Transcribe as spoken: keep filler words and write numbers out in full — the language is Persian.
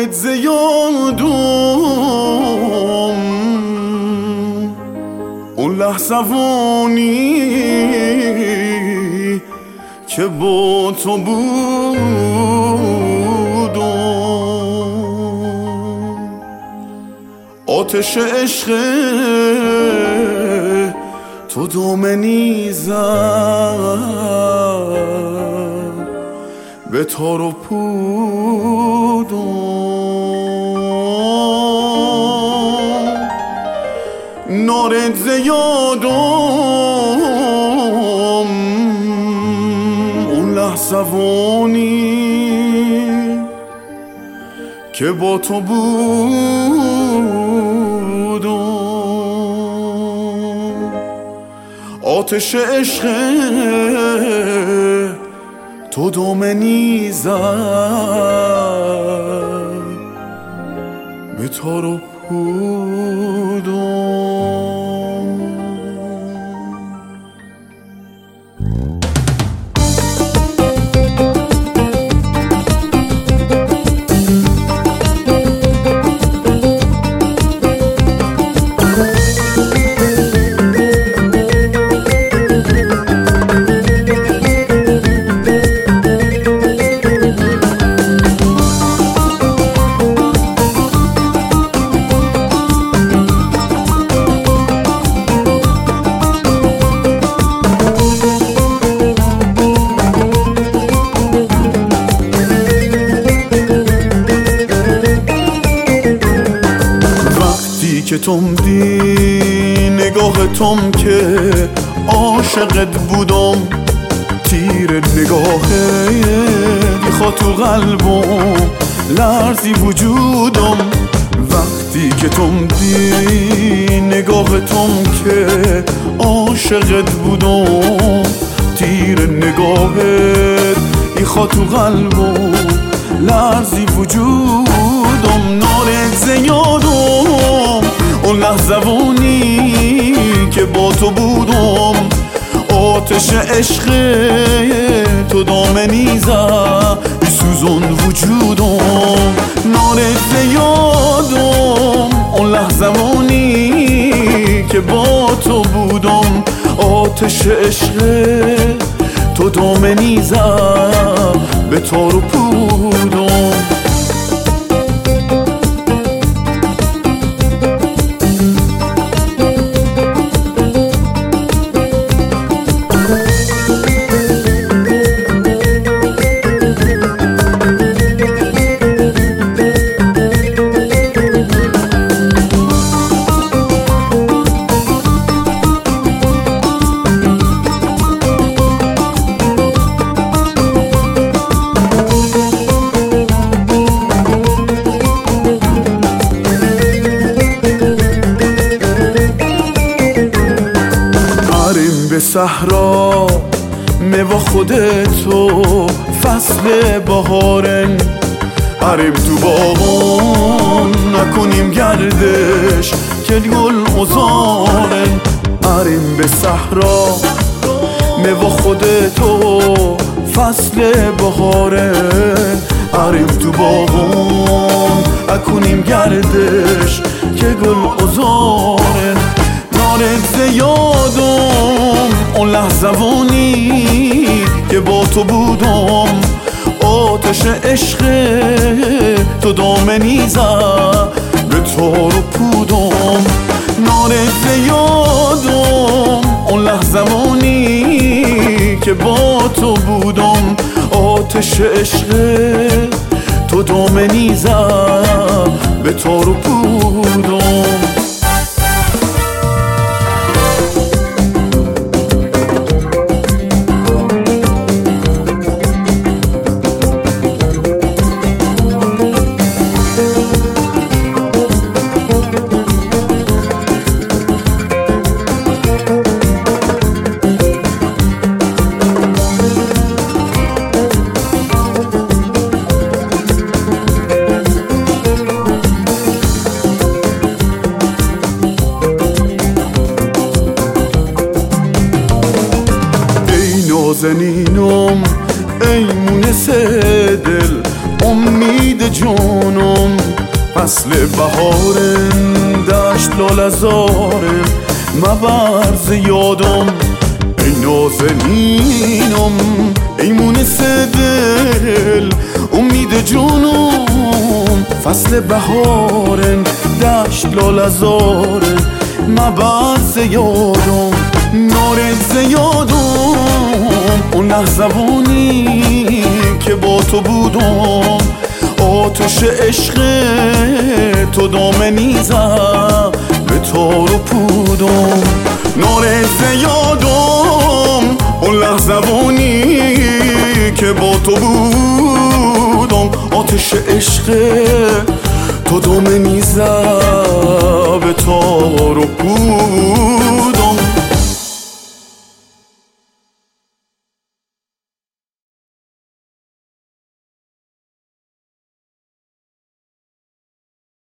نارت زیادم اون لحظوانی که با تو بودم، آتش عشق تو دامنی زد به تار و پودم. نارت زیادم اون لحظوانی که با تو بودم، آتش عشق تو دامنی زد به تار و پودم. که توم دی نگاه توم که عاشقت بودم، تیر نگاهه بیخوا تو قلبم لرزی وجودم. وقتی که توم دی نگاه توم که عاشقت بودم، تیر نگاهت بیخوا تو قلبم لرزی وجودم. نارت زیادم اون لحظوانی که با تو بودم، آتش عشق تو دامنی زد بسوزون وجودم. نارت زیادم اون لحظوانی که با تو بودم، آتش عشق تو دامنی زد به تار و پودم. به صحرا میوه خودتو فصل بهارن، عریم تو باغون نکنیم گردش که گل ازارن. عریم به صحرا میوه خودتو فصل بهارن، عریم تو باغون نکنیم گردش که گل ازارن. نارت زیادم اون لحظوانی که با تو بودم، آتش عشق تو دامنی زد به تار و پودم. نارت زیادم اون لحظوانی که با تو بودم، آتش عشق تو دامنی زد به تار و پودم. نازنینم ای مونس دل، امید جانم فصل بهارم دشت لالزارم مبرز یادم ای نازنینم ای مونس دل امید جونم فصل بهارم دشت لالزارم مبرز یادم نارد یادم اون لحظوانی که با تو بودم آتش عشق تو دامنی زد به تار و پودم نارد یادم اون لحظوانی که با تو بودم آتش عشق تو دامنی زد به تار و پودم